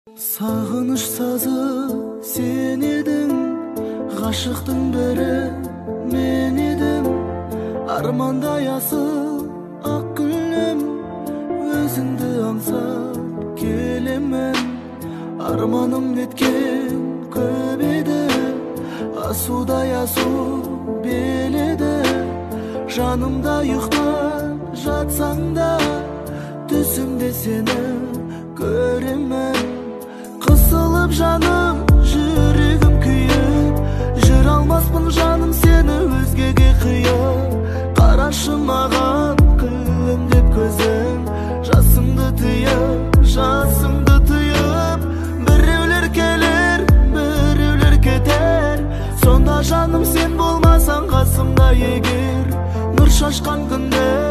Сағыныш сазы сен едің, ғашықтың бірі мен едім. Армандай асыл ақ гүлім, өзіңді аңсап келемін. Арманым неткен көп еді, асудай асу беледі. Жанымда ұйықтап жатсаң да, түсімде сені көремін. Қысылып жаным, жүрегім күйіп, жүр алмаспын жаным сені өзгеге қиып. Қарашы маған күлімдеп көзің, жасыңды тыйып, жасыңды тыйып. Біреулер келер, біреулер кетер, сонда жаным сен болмасаң қасымда егер. Нұр шашқан күнде